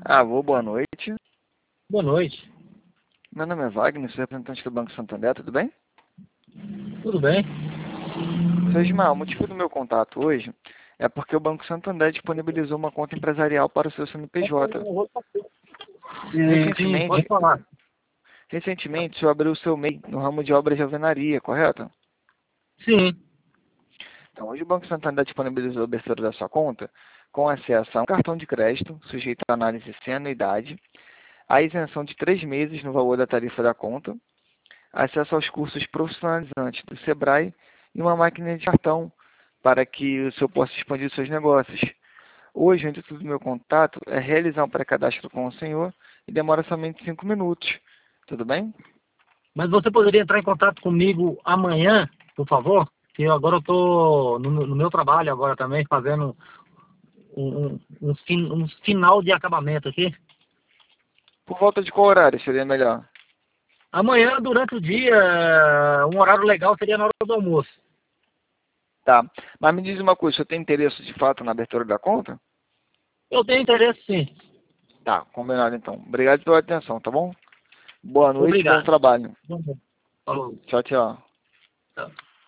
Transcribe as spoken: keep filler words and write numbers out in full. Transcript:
Alô, boa noite. Boa noite. Meu nome é Wagner, sou representante do Banco Santander, tudo bem? Tudo bem? Seu Ismael, o motivo do meu contato hoje é porque o Banco Santander disponibilizou uma conta empresarial para o seu C N P J. Sim, sim, pode Recentemente, falar. recentemente, o senhor abriu o seu M E I no ramo de obras de alvenaria, correto? Sim. Então, hoje o Banco Santander disponibilizou a abertura da sua conta com acesso a um cartão de crédito, sujeito à análise sem anuidade, a isenção de três meses no valor da tarifa da conta, acesso aos cursos profissionalizantes do Sebrae e uma máquina de cartão para que o senhor possa expandir os seus negócios. Hoje, o intuito do meu contato é realizar um pré-cadastro com o senhor e demora somente cinco minutos. Tudo bem? Mas você poderia entrar em contato comigo amanhã, por favor? Que eu agora eu tô no, no meu trabalho agora também, fazendo um, um, um, fin- um final de acabamento aqui. Por volta de qual horário seria melhor? Amanhã, durante o dia, um horário legal seria na hora do almoço. Tá. Mas me diz uma coisa, você tem interesse de fato na abertura da conta? Eu tenho interesse, sim. Tá, combinado então. Obrigado pela atenção, tá bom? Boa noite, bom Obrigado. trabalho. Falou. Tchau, tchau. Tchau.